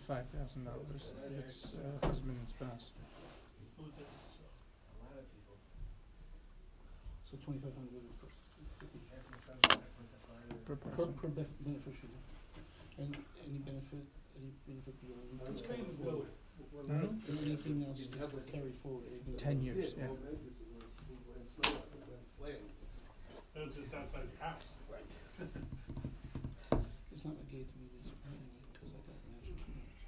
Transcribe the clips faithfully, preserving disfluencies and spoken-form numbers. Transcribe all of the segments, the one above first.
five thousand dollars if it's uh, husband and spouse. So twenty-five hundred Per per, person. per bef- beneficiary. And any benefit, any benefit beyond. It's kind of low. Hmm? And anything else carry forward. anything- Ten years, yeah. It's just outside your house. Right. It's not negated to me this because I got an extra two months.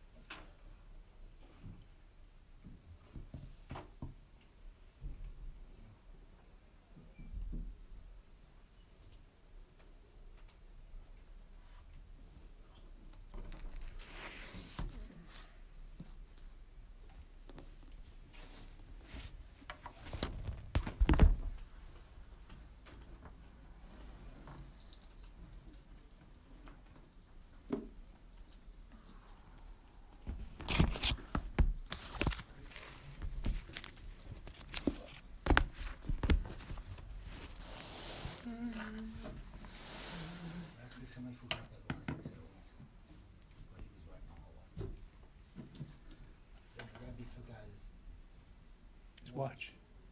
Last week somebody forgot that one, he said it was, but he was right all along. The Rabbi forgot his. His watch.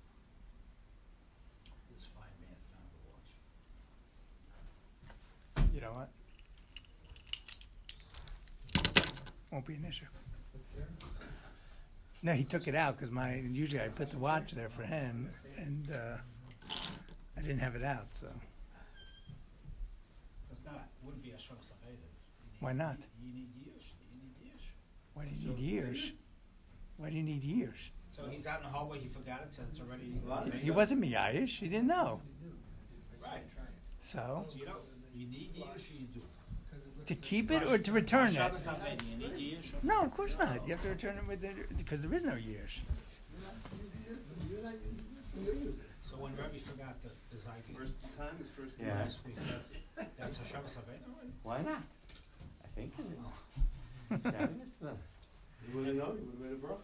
This fine man found the watch. You know what? Won't be an issue. No, he took it out because my usually I put the watch there for him, and uh, I didn't have it out. So It's not, it wouldn't be a Shabbos Aveda. You need- Why not? You need years, you need years. why do you need years? Why do you need years? So he's out in the hallway, he forgot it, so it's already. He wasn't Miyayish. He didn't know. Right, So so you don't, you need years or you do. to keep it or to return it? Shabbos Aveda, you need years. No, of course not. You have to return it with it because there is no years. So when Rabbi forgot the, the Zygon First time is first time. Yeah. last week, that's, that's a Shabbos Aveda already? Why not? I think it is. Yeah, it's not. You wouldn't know, you would've made a bracha.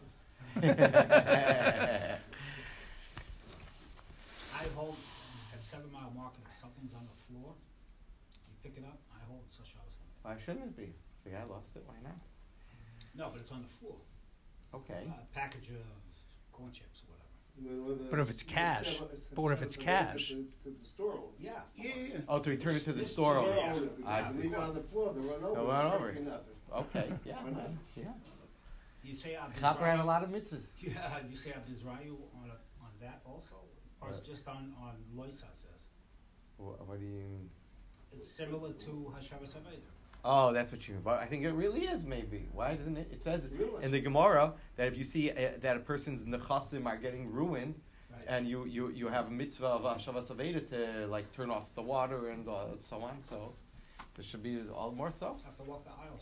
I hold at Seven Mile Market, if something's on the floor, you pick it up, I hold it's a Shabbos Aveda. Why shouldn't it be? The guy lost it. Why not? No, but it's on the floor. Okay. A package of corn chips or whatever. When- when the- But if it's cash, it's- but what if it's it's cash? To the- to the store owner. Yeah, of Yeah, course. yeah. Oh, to return it to the This store store owner. owner. Yeah, I if you see. leave it on the floor, they run over. They'll it, run break over it. your nothing. Okay. Yeah. Why not? man, Yeah. You say Abizrayu. Chopper had a lot of mitzvahs. Yeah, you say Abizrayu on, a- on that also? Or it's What? just on, on Loisa says? What, what do you? It's similar to Hashavas Aveda. Oh, that's what you mean. But I think it really is. Maybe. Why doesn't it? It says Realize in the Gemara that if you see uh, that a person's nechasim are getting ruined, Right. and you, you, you have a mitzvah of Hashavas Aveda to like turn off the water and uh, so on. So there should be all more so. Have to walk the aisles.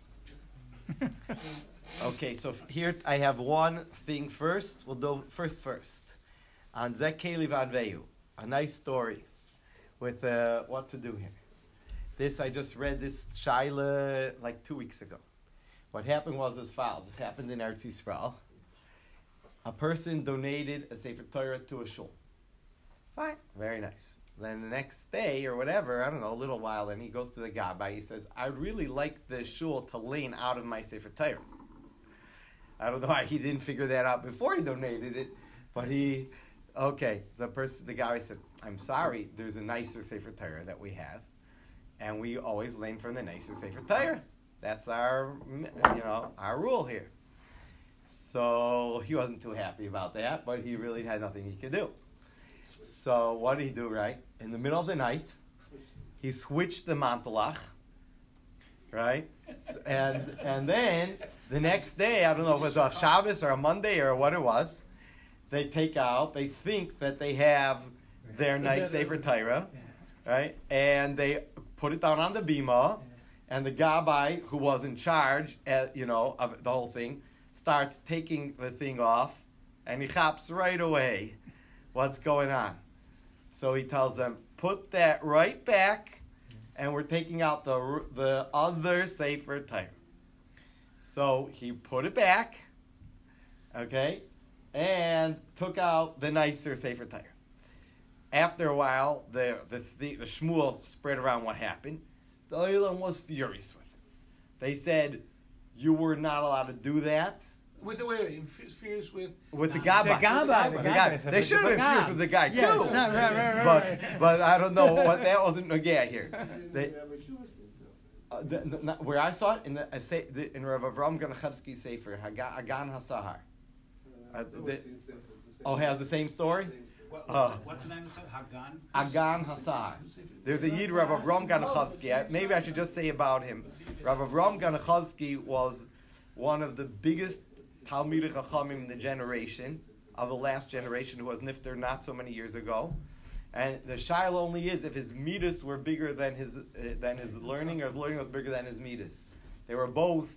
Okay, so f- here I have one thing first. We'll do first first. On Zekeli Vadveyu, a nice story with uh, what to do here. This, I just read this Shaila like two weeks ago. What happened was as follows. This happened in Eretz Yisrael. A person donated a Sefer Torah to a shul. Fine, very nice. Then the next day or whatever, I don't know, a little while, and he goes to the Gabbai. He says, "I'd really like the shul to lane out of my Sefer Torah." I don't know why he didn't figure that out before he donated it, but he, okay. The person, the guy said, "I'm sorry. There's a nicer Sefer Torah that we have, and we always lane from the nicer Sefer Torah. That's our, you know, our rule here." So he wasn't too happy about that, but he really had nothing he could do. So what did he do, right? In the middle of the night, he switched the mantelach, right? And and then the next day, I don't know if it was a Shabbos or a Monday or what it was, they take out, they think that they have their nice Sefer Torah, right? And they put it down on the bima, and the Gabbai, who was in charge, uh, you know, of the whole thing, starts taking the thing off, and he chops right away what's going on. So he tells them, put that right back, and we're taking out the the other Sefer Torah. So he put it back, okay, and took out the nicer Sefer Torah. After a while, the the the, the Shmuel spread around what happened. The Olam was furious with him. They said, you were not allowed to do that With the wait, wait, f- fierce with with the The gabbai. The gabbai, the The gabbai guy. said They the should have been bagam. fierce with the guy Yes, too. no, right, right, right, but right. but I don't know what that wasn't nogea here. They, They, uh, the, the, not- where I saw it in the, I say, the in Rav Avram Ganachevsky Sefer Haga- Hagan Hasahar. Uh, the- Oh, has the same story. What, Uh, what's, what's the name of it? Hagan? Hagan Hasahar. There's a Yid Rav Avram Ganachevsky. I- Maybe I should just say about him. Rav Avram Ganachevsky was one of the biggest Talmidei Chachamim in the generation of the last generation who was nifter not so many years ago. And the shaila only is if his midas were bigger than his uh, than his learning, or his learning was bigger than his midas. They were both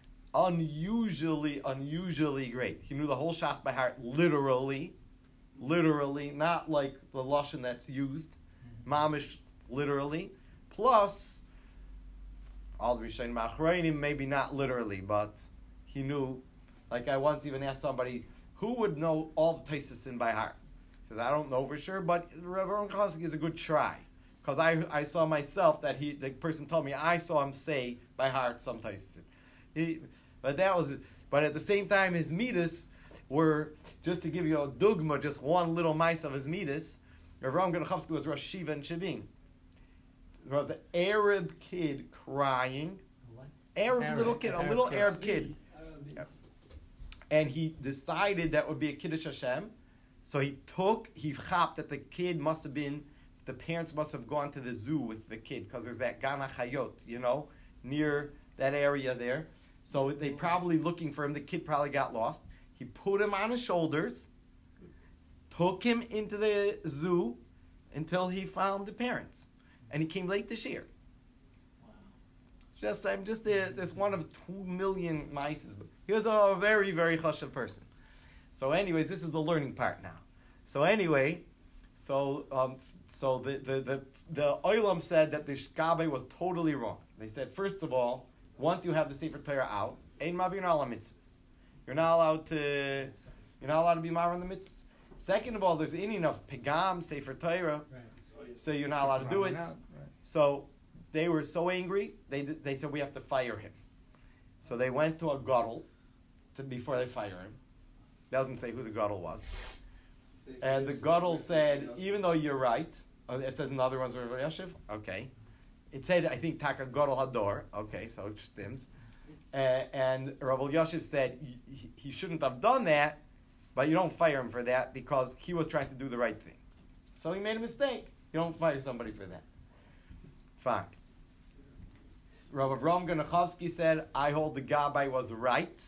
unusually, unusually great. He knew the whole Shas by heart, literally, literally, not like the lashon that's used, mamish, literally. Plus, all the Rishonim Machronim, maybe not literally, but he knew. Like I once even asked somebody, who would know all the Tosfos in by heart? He says, I don't know for sure, but Rav Aaron Kosky is a good try. Because I, I saw myself that he, the person told me, I saw him say by heart some Tosfos. He, but that was, but at the same time, his midas were, just to give you a dogma, just one little mice of his midas, Rav Aaron Ganachevsky was Rosh Shiva and Shavim. There was an Arab kid crying, Arab, Arab, little kid, a Arab little kid. Arab kid. And he decided that would be a Kiddush Hashem. So he took, he chapped that the kid must have been, the parents must have gone to the zoo with the kid, because there's that Gana Chayot, you know, near that area there. So they probably looking for him. The kid probably got lost. He put him on his shoulders, took him into the zoo until he found the parents. And he came late this year. Just, I'm just a, this one of two million mice. He was a very, very chashav person. So, anyways, this is the learning part now. So, anyway, so um, so the the the the Olam said that the Shkabe was totally wrong. They said, first of all, once you have the Sefer Torah out, ein mavir ala mitzvahs. You're not allowed to. You're not allowed to be mar on the mitzvahs. Second of all, there's any enough pegam Sefer Torah, so you're not allowed to do it. Right. So they were so angry, they they said we have to fire him. So they went to a gadol to before they fire him. Doesn't say who the gadol was. And the gadol said, even though you're right, uh, it says in other ones, Rav Yashiv, okay. It said, I think, Taka gadol hador, okay, so it stems. Uh, and Rav Yashiv said he, he shouldn't have done that, but you don't fire him for that because he was trying to do the right thing. So he made a mistake. You don't fire somebody for that. Fine. Rav Avram Ganachevsky said, I hold the Gabbai was right.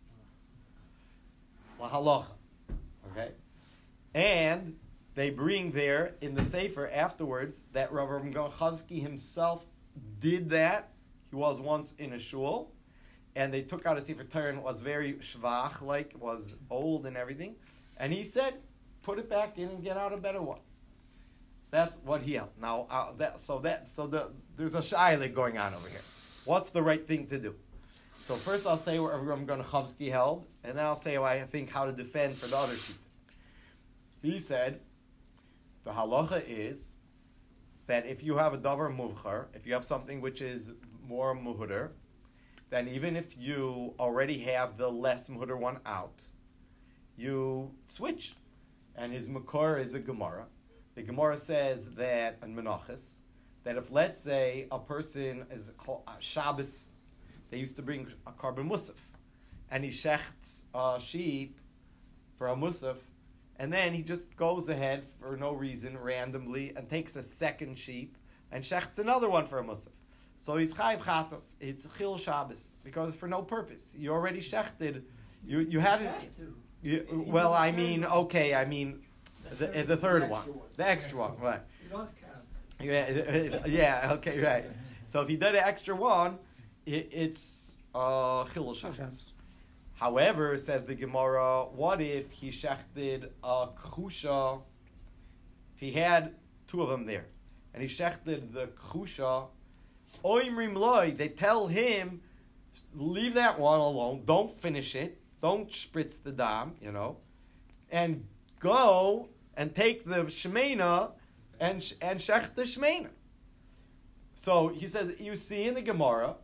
La halacha. Okay? And they bring there in the Sefer afterwards that Rav Avram Ganachevsky himself did that. He was once in a shul. And they took out a Sefer Torah and it was very shvach, like, was old and everything. And he said, put it back in and get out a better one. That's what he held. Now, uh, that, so that so the, there's a shaila going on over here. What's the right thing to do? So first I'll say where Avram Ganachevsky held, and then I'll say why I think how to defend for the other shita. He said, the halacha is that if you have a davar muvchar, if you have something which is more muhudar, then even if you already have the less muhudar one out, you switch. And his makor is a Gemara. The Gemara says that in Menachos, that if let's say a person is uh, Shabbos, they used to bring a carbon musaf, and he shechts a sheep for a musaf, and then he just goes ahead for no reason, randomly, and takes a second sheep and shechts another one for a musaf. So he's chayv chatos. It's chil Shabbos because for no purpose. You already shechted. You you had it. You, well, I mean, okay, I mean, the, the third one, the extra one, right? Yeah, yeah, okay, right. So if he did an extra one, it, it's uh, chil Shabbos. However, says the Gemara, what if he shechted a kchusha? If he had two of them there, and he shechted the kchusha, oimrim loy, they tell him, leave that one alone, don't finish it, don't spritz the dam, you know, and go and take the shmeina and and shech the shmeina. So he says, you see in the Gemara,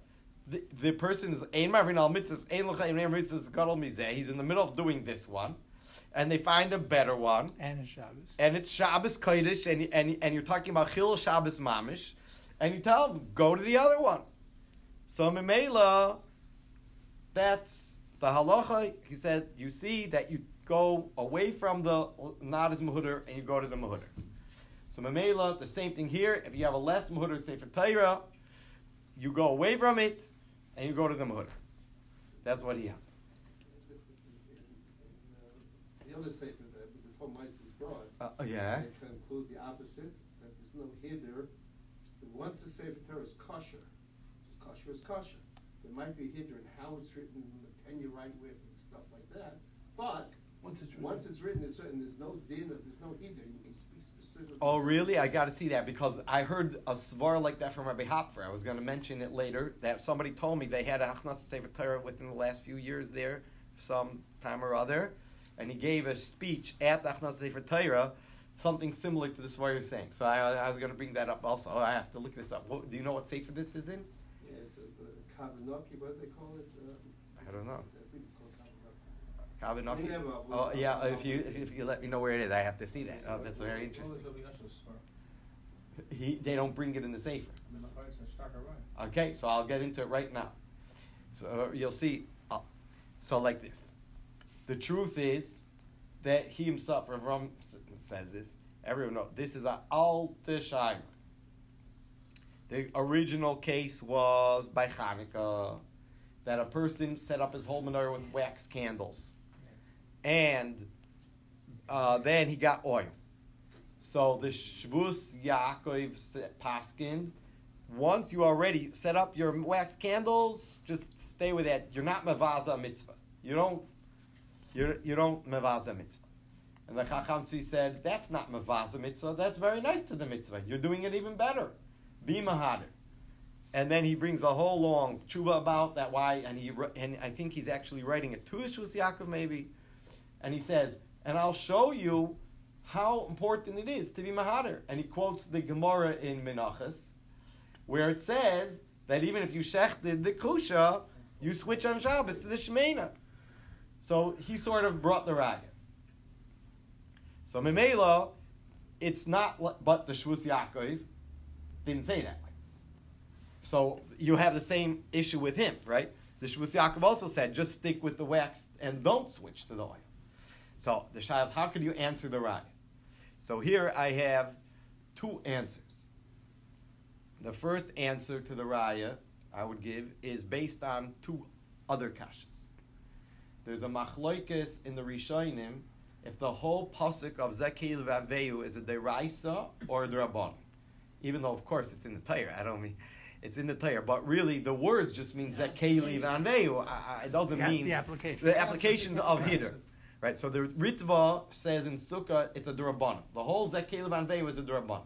the, the person is ein mavrin al mitzvahs, ein l'cha ein mitzvahs gadol mizeh. He's in the middle of doing this one, and they find a better one, And it's Shabbos. and it's Shabbos Kodesh, and and and you're talking about Chil Shabbos Mamish, and you tell them go to the other one. So Memela, that's the halacha. He said you see that you go away from the not as muhuder and you go to the muhuder. So Memela, the same thing here. If you have a less muhuder Sefer Torah, you go away from it and you go to the muhuder. That's what he has. The other sefer that this whole mice is brought. Uh, yeah. They can include the opposite, that there's no hider. And once the sefer Torah is kosher, kosher is kosher. There might be a hider in how it's written, the pen you write with, and stuff like that. But Once it's written. once it's written, it's written. There's no din, of- there's no hider. You can speak specifically. Oh, really? I got to see that because I heard a svar like that from Rabbi Hopfer. I was going to mention it later. That somebody told me they had a Hachnas Sefer Torah within the last few years there, some time or other, and he gave a speech at the Hachnas Sefer Torah, something similar to this what you're saying. So I, I was going to bring that up also. I have to look this up. What, do you know what Sefer this is in? Yeah, it's a, a Kavanaki, what do they call it? Uh, I don't know. I think it's called Kavanaki. Kavanaki? Yeah, well, Oh, well, yeah. well, If you if, if you let me know where it is, I have to see that. Oh, that's very interesting. He, they don't bring it in the Sefer. Okay, so I'll get into it right now. So uh, you'll see. Uh, so like this, the truth is that he himself, Rav Ram says this. Everyone knows this is a alte shaila. The original case was by Hanukkah, that a person set up his whole menorah with wax candles, and uh, then he got oil. So the Shvus Yaakov paskin, once you already set up your wax candles, just stay with that. You're not mevaza mitzvah. You don't. You you don't mevaza mitzvah. And the Chacham Tzvi said that's not mevaza mitzvah. That's very nice to the mitzvah. You're doing it even better. Be mahader. And then he brings a whole long tshuva about that why, and he and I think he's actually writing it to the Shvus Yaakov maybe, and he says, and I'll show you how important it is to be mahader. And he quotes the Gemara in Menachos, where it says that even if you shechted the kusha, you switch on Shabbos to the Shemena. So he sort of brought the raya. So Memela, it's not, but the Shvus Yaakov didn't say that way. So you have the same issue with him, right? The Shvus Yaakov also said, just stick with the wax and don't switch to the oil. So the Shai is, how could you answer the raya? So here I have two answers. The first answer to the raya I would give is based on two other kashas. There's a machloikis in the Rishonim if the whole pasuk of Zakei V'Aveyu is a deraisa or a derabban. Even though, of course, it's in the Torah. I don't mean it's in the Torah, but really the words just mean Zakei V'Aveyu. It doesn't The, mean the application. the application of Hider. Right, so the Ritva says in Sukkah it's a derabban. The whole Zakei V'Aveyu is a derabban.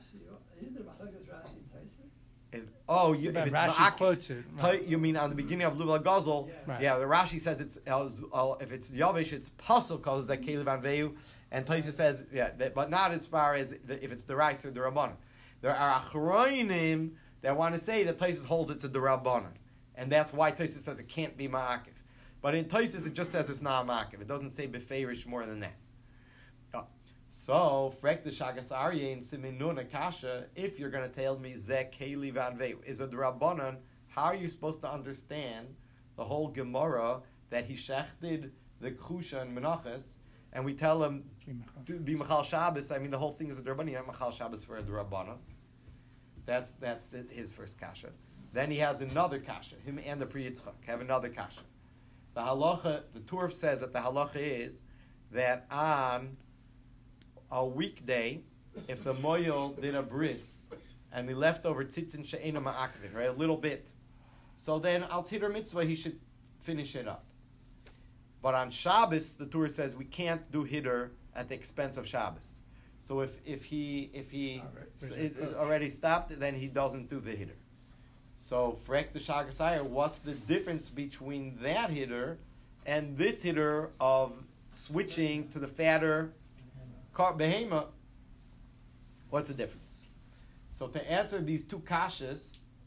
If, oh, you, if But it's Rashi ma'akif, quotes it. T- you mean on the beginning of Luva Gazel? Right. Yeah, the Rashi says it's uh, uh, if it's Yavish, it's puzzle because that Kelev and Veyu, and Taisa says yeah, that, but not as far as the, if it's the Rice or the Rabbanan. There are Achroinim that want to say that Taisa holds it to the Rabbanan, and that's why Taisa says it can't be Ma'akiv. But in Taisa it just says it's not Ma'akiv. It doesn't say Beferish more than that. Uh, so, Frek the Shagas Aryeh in Siminun Akasha, if you're going to tell me Zek Keli Van Veyu is a Rabbanan, how are you supposed to understand the whole Gemara that he shechted the Kusha and Menachos, and we tell him to be Machal Shabbos? I mean, the whole thing is a Rabbanan. You have Machal Shabbos for a Rabbanan. That's that's the, his first kasha. Then he has another kasha. Him and the Pri Yitzchak have another kasha. The halacha, the Turf says that the halacha is that on a weekday, if the moyel did a bris and the leftover tzitzin she'ena ma'akvin, right, a little bit, so then al tidor mitzvah he should finish it up. But on Shabbos, the Torah says we can't do hider at the expense of Shabbos. So if if he if he it is already stopped, then he doesn't do the hider. So frek the shagasayah, what's the difference between that hider and this hider of switching to the fatter car behema? What's the difference? So to answer these two kashas,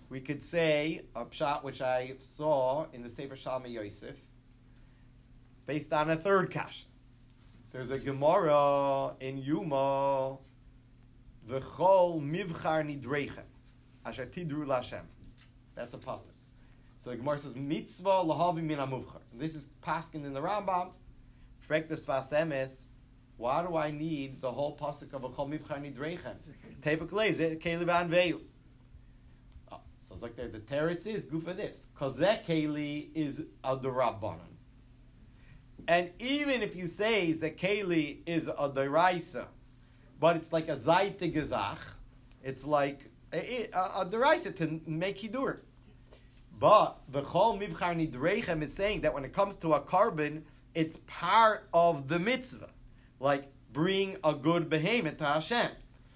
we could say a pshat which I saw in the Sefer Shalmei Yosef, based on a third kasha. There's a Gemara in Yuma, V'chol mivchar nidreichem, asher tidru l'Hashem. That's a pasuk. So the Gemara says, mitzvah lahavi min hamuvchar. This is paskin in the Rambam. Frektas vas emes. Why do I need the whole pasuk of V'chol mivchar nidreichem? Tepuk leze keli v'anveyu. Oh, so it's like the, the teretz is good for this. Because that keli is a derabbanan. And even if you say that keli is a deraisa, but it's like a zayte gezach, it's like a, a, a deraisa to make hidur. But the chol mivchar nidreichem is saying that when it comes to a carbon, it's part of the mitzvah, like bring a good behemoth to Hashem.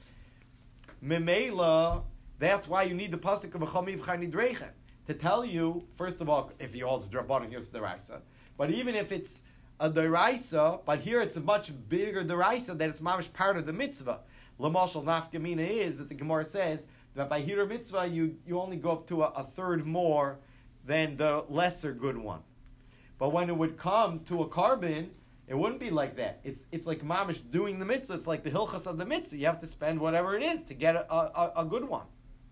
Memela, that's why you need the pasuk of a chol mivchar nidreichem to tell you, first of all, if you also drop on here's the deraisa, but even if it's a deraisa, but here it's a much bigger deraisa that it's mamish part of the mitzvah. Lamashal nafkamina is that the Gemara says that by hidur mitzvah you, you only go up to a, a third more than the lesser good one. But when it would come to a carbon, it wouldn't be like that. It's it's like mamish doing the mitzvah. It's like the hilchas of the mitzvah. You have to spend whatever it is to get a, a, a good one.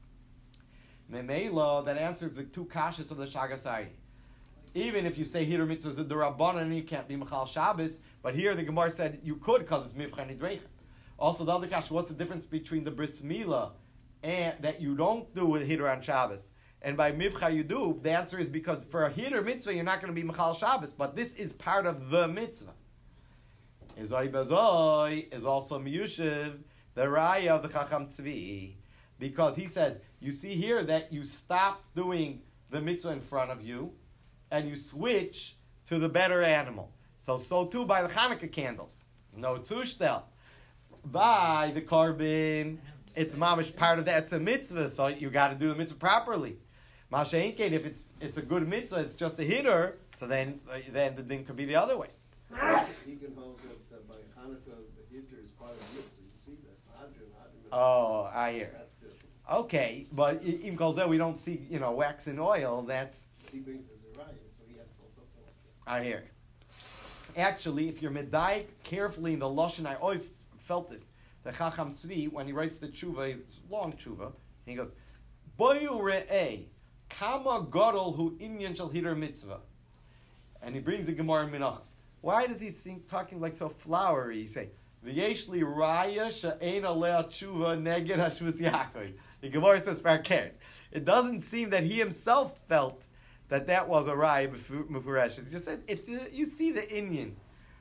Memela, that answers the two kashas of the Shagasai. Even if you say hidur mitzvah is a derabbanan, you can't be mechal Shabbos. But here the Gemara said you could because it's mivchar nidreichem. Also, the other kasha, what's the difference between the bris milah and that you don't do with hidur on Shabbos, and by mivchar you do? The answer is because for a hidur mitzvah you're not going to be mechal Shabbos, but this is part of the mitzvah. Ezoi bazoi is also miyushiv, the raya of the Chacham Tzvi, because he says you see here that you stop doing the mitzvah in front of you, and you switch to the better animal. So, so too by the Hanukkah candles. No tushtel. By the carbon, it's mamish part of that. It's a mitzvah, so you got to do the mitzvah properly. Masha Inkein, if it's it's a good mitzvah, it's just a hitter, so then uh, then the thing could be the other way. He can hold that uh, by Hanukkah, the hitter is part of the mitzvah. You see that? Hadran, hadran. Oh, I hear. That's different. Okay, but even because we don't see, you know, wax and oil, that's... He brings his Uriah, so he has to hold something like that. I hear. Actually, if you're medayik carefully in the lashon, I always felt this. The Chacham Tzvi, when he writes the tshuva, it's long tshuva, he goes, "Boyu re'eh kama gadol hu inyan shel hidur mitzvah," and he brings the Gemara in Menachos. Why does he seem talking like so flowery? He say, "V'yesh li raya she'ein alei tshuva neged hashvus Yaakov." The Gemara says, "Farkert." It doesn't seem that he himself felt that that was a raya mufurash. He just said, "It's you see the Inyan."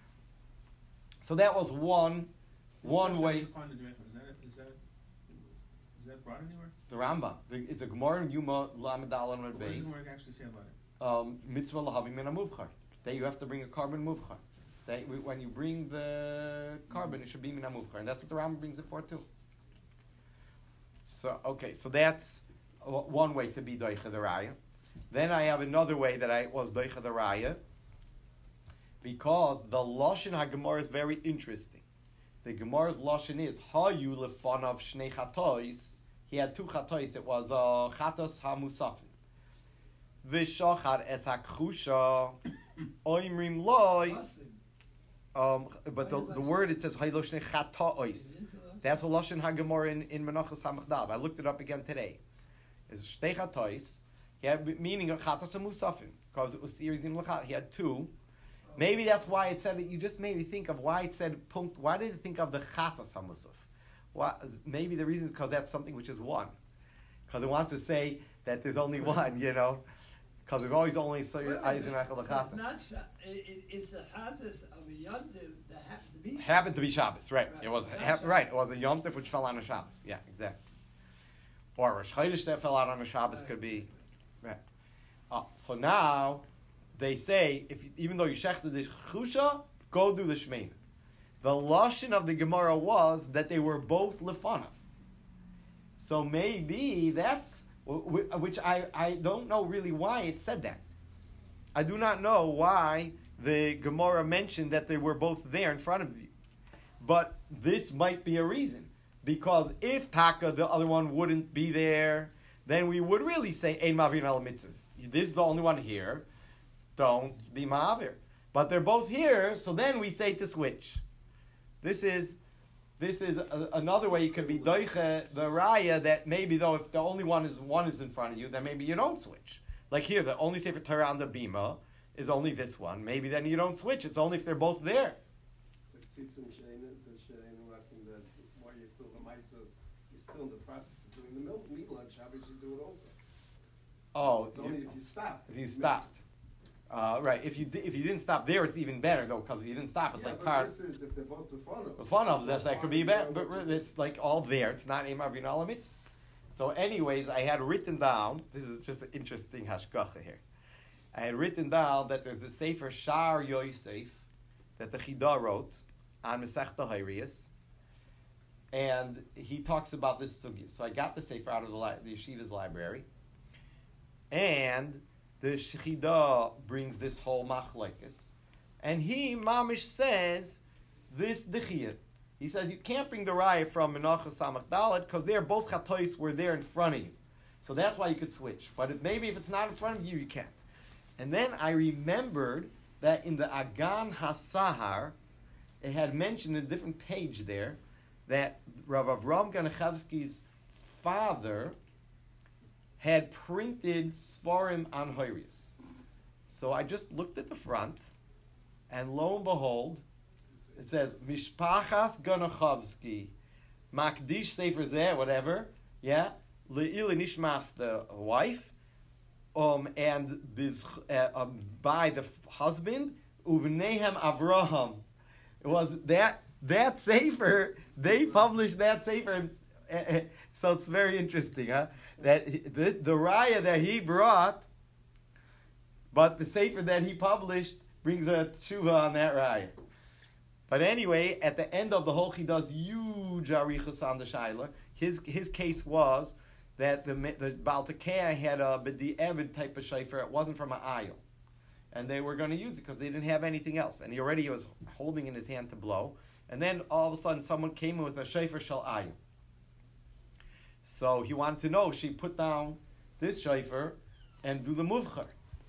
So that was one. One way. Is that, is that, is that brought anywhere? The Rambam. The, it's a Gemara in Yuma Lamed and What does Beis. the Gemara actually say about it? Um, mitzvah lahavim min hamuvchar. That you have to bring a carbon muvchar. That when you bring the carbon, it should be min hamuvchar, and that's what the Rambam brings it for too. So okay, so that's one way to be doicha the raya. Then I have another way that I was doicha the raya, because the lashon haGemara is very interesting. The Gemara's lashon is hayu lefanav shnei chatois. He had two chatois. It was uh, chatos hamusafin. V'shachar es hakchusha oimrim loy. Um, but the, the word it says hayu shnei chatois. That's a lashon haGemara in in Menachos Hamachdal. I looked it up again today. It's shnei chatois. He had meaning of chatos hamusafin because it was serizim lachat. He had two. Maybe that's why it said it. You just made me think of why it said punkt. Why did it think of the chatas hamusaf? Why? Maybe the reason is because that's something which is one. Because it wants to say that there's only one. You know, because there's always only so eyes in achal chatas. It's not Sha- it, it, it's a chatas of a yontiv that happens to be. Happened to be Shabbos, right? Right. It was Not ha- Shabbos. right. It was a Yom Tov which fell on a Shabbos. Yeah, exactly. Or a Rosh Chodesh that fell out on a Shabbos Right. could be. Right. Oh, so now. They say, if you, even though you shechted the chusha, go do the shmeina. The lashon of the Gemara was that they were both lefanav. So maybe that's, which I, I don't know really why it said that. I do not know why the Gemara mentioned that they were both there in front of you. But this might be a reason. Because if Taka, the other one, wouldn't be there, then we would really say ein ma'avir al mitzvahs. This is the only one here. Don't be ma'avir. But they're both here, so then we say to switch. This is this is a, another way you could be doiche the raya that maybe though if the only one is one is in front of you, then maybe you don't switch. Like here, the only Sefer Torah on the bima is only this one. Maybe then you don't switch. It's only if they're both there. The tzitzim she'ein- the she'ein wrapping that while you're still the ma'isa, you're still in the process of doing the milk meat lunch. How about you do it also? Oh, It's only if you stopped. if you stopped. Uh, right. If you di- if you didn't stop there, it's even better though, because if you didn't stop, it's Yeah, like but part. this is if they're both lefanos. The fun of this, that could be bad, but What re- you- it's like all there. It's not Ein Ma'avir al mitzvahs. So, anyways, I had written down. This is just an interesting hashgacha here. I had written down that there's a sefer Shar Yosef that the Chida wrote on Masechta Hayriyas, and he talks about this sugya. So I got the sefer out of the, li- the yeshiva's library, and the Chida brings this whole machlekes, and he mamish says this dichiyah. He says you can't bring the raya from Menachos Samach Dalet because they're both chatois were there in front of you, so that's why you could switch. But it, maybe if it's not in front of you, you can't. And then I remembered that in the Agan HaSahar, it had mentioned in a different page there that Rav Avram Ganachevsky's father had printed Svarim on Hayriyas. So I just looked at the front, and lo and behold, it says Mishpachas Ganachevsky, Makdish Sefer Zeh, whatever, yeah, Le'ila Nishmas, the wife, Um, and biz, uh, um, by the f- husband, Uvnehem Avraham. It was that that sefer. They published that sefer, uh, uh, so it's very interesting, huh? That he, the the raya that he brought, but the sefer that he published brings a tshuva on that raya. But anyway, at the end of the whole, he does huge arichas on the shaila. His his case was that the the Baal Tekeh had a b'di evid type of shayfer. It wasn't from an aisle, and they were going to use it because they didn't have anything else. And he already was holding in his hand to blow. And then all of a sudden, someone came in with a shayfer shel aisle. So he wanted to know if she put down this shayfer and do the muvchar.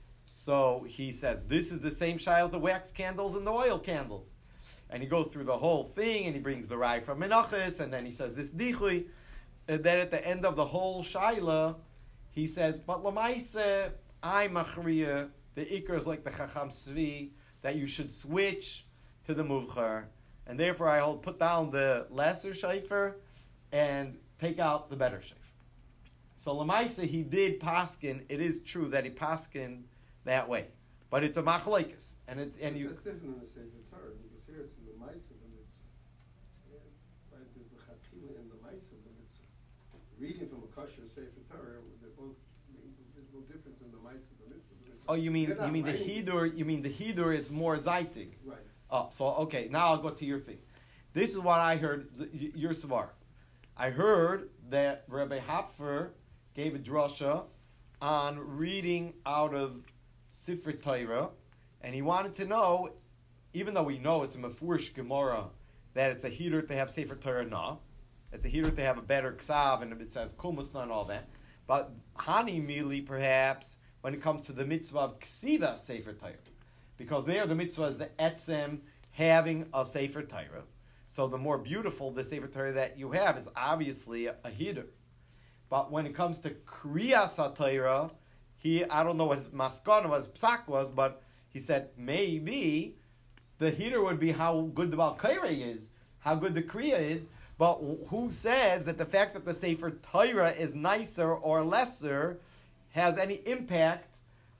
So he says, this is the same shayla with the wax candles and the oil candles. And he goes through the whole thing, and he brings the rai from Menachos, and then he says this dichui. And then at the end of the whole shaila, he says, but lamaise, I machriya, the ikar is like the chacham svi, that you should switch to the muvchar. And therefore I hold put down the lesser shayfer and take out the better shayfer. So lamaise, he did paskin. It is true that he paskin that way. But it's a machlokes. And it's and you That's different than the Sefer Torah, because here it's in the Ma'asim, and it's, yeah, right, there's the Chatchila and the Ma'asim, and it's reading from a kosher Sefer Torah, they're both, I mean, there's no difference in the Ma'asim and the Mitzvah. It's- Oh, you mean they're not you mean the writing. hidur? You mean the hidur is more zaitig? Right. Oh, so okay. Now I'll go to your thing. This is what I heard. th- y- Your svar. I heard that Rabbi Hopfer gave a drasha on reading out of Sifrei Torah, and he wanted to know, even though we know it's a mefurish Gemara that it's a hidur to have Sefer Torah na, it's a hidur to have a better ksav, and it says kumusna and all that. But hani mili perhaps when it comes to the mitzvah of ksiva Sefer Torah, because there the mitzvah is the etzem having a Sefer Torah. So the more beautiful the Sefer Torah that you have is obviously a, a hidur. But when it comes to kriyas HaTorah, he I don't know what his maskana was, psak was, but he said maybe the hidur would be how good the Baal Kaireh is, how good the kriya is. But who says that the fact that the Sefer Torah is nicer or lesser has any impact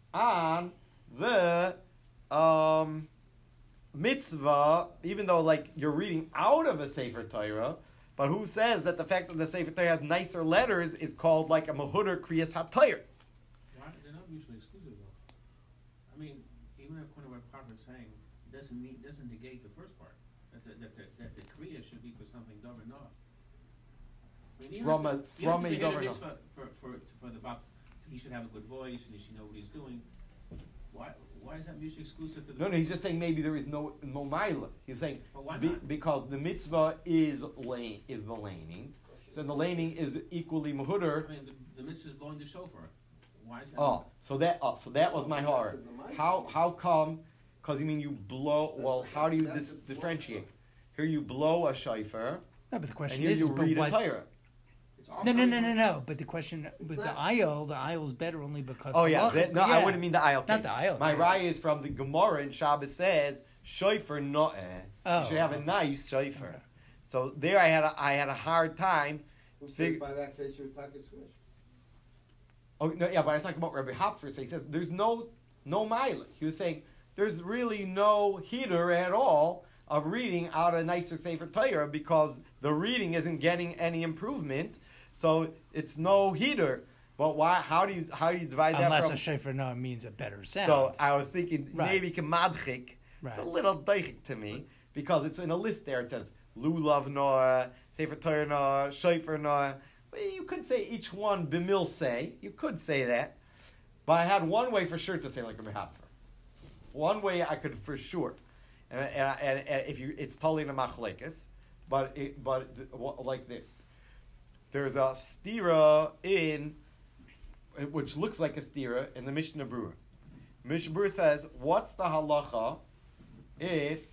on the um, mitzvah, even though like you're reading out of a Sefer Torah, but who says that the fact that the Sefer Torah has nicer letters is called like a Mahudar Kriyas HaTorah? Why, they're not mutually exclusive though. I mean, even according to what Prophet is saying, it doesn't mean, doesn't negate the first part. That the, that the, that the Kriya should be for something Dover not. I mean, even From if a- the- from even if a you take Dover mitzvah for, for, for the Bab, he should have a good voice and he should know what he's doing. Why, why is that mutually exclusive to the No, no, he's just saying maybe there is no no maila. He's saying But why be- not? because the mitzvah is lane is the laning, so then the laning is equally muhuder. I mean, the, the mitzvah is blowing the shofar. Why is that? Oh, so that oh, so that was my That's horror. in the Maisa. How how come? Because you mean you blow? That's Well, the- how do you that's dis- the blow differentiate? Here you blow a shofar, No, but the question and here is, you but read a what's, Torah. It's all no, no, no, very- no, no. But the question with the not. aisle, the aisle is better only because. Oh yeah, halacha. that, no, I Yeah. wouldn't mean the aisle. Not case. the aisle My case. raya is from the Gemara, and Shabbos says shofar no'eh. Oh, you should have a okay. nice shofar. Okay. So there, I had a, I had a hard time. Who said Fig- by that case you would take a switch? Oh no, yeah, but I talk about Rabbi Hopfer. So he says there's no no mila. He was saying there's really no heater at all of reading out a nicer Sefer Torah because the reading isn't getting any improvement. So it's no heater. But why? How do you how do you divide that Unless from? a shofar no means a better sound. So I was thinking Right. maybe kamadchik. Right. It's a little daichik to me because it's in a list there. It says lulav noah, Sefer Torah noah, shofar noah. Well, you could say each one b'mil say. You could say that, but I had one way for sure to say like a Hopfer. One way I could for sure, and and, and, and if you, it's totally in a machlekes, but it, but like this, there's a stira in, which looks like a stira in the Mishnah Berurah. Mishnah Berurah says, what's the halacha if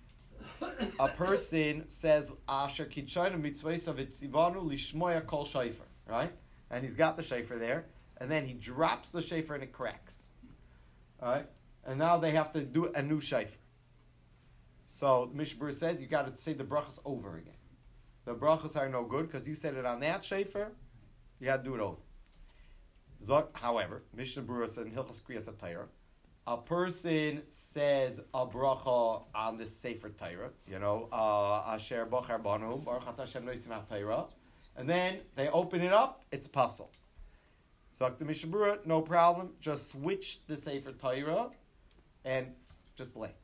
a person says Asher Kitchayna Mitzvaysa V'Tzivanu Lishmoya Kol Shofar, right? And he's got the shofar there, and then he drops the shofar and it cracks, right? And now they have to do a new shofar. So the Mishnah Berurah says you got to say the brachas over again. The brachas are no good because you said it on that shofar. You got to do it over. Zok, however, Mishnah Berurah said in Hilchos Kriyas HaTorah, a person says a bracha on the Sefer Torah, you know, Asher Bochar Banu, Baruch Atah Hashem Nosim HaTorah, and then they open it up, it's puzzle. So the Mishnah Berurah, no problem, just switch the Sefer Torah and just play.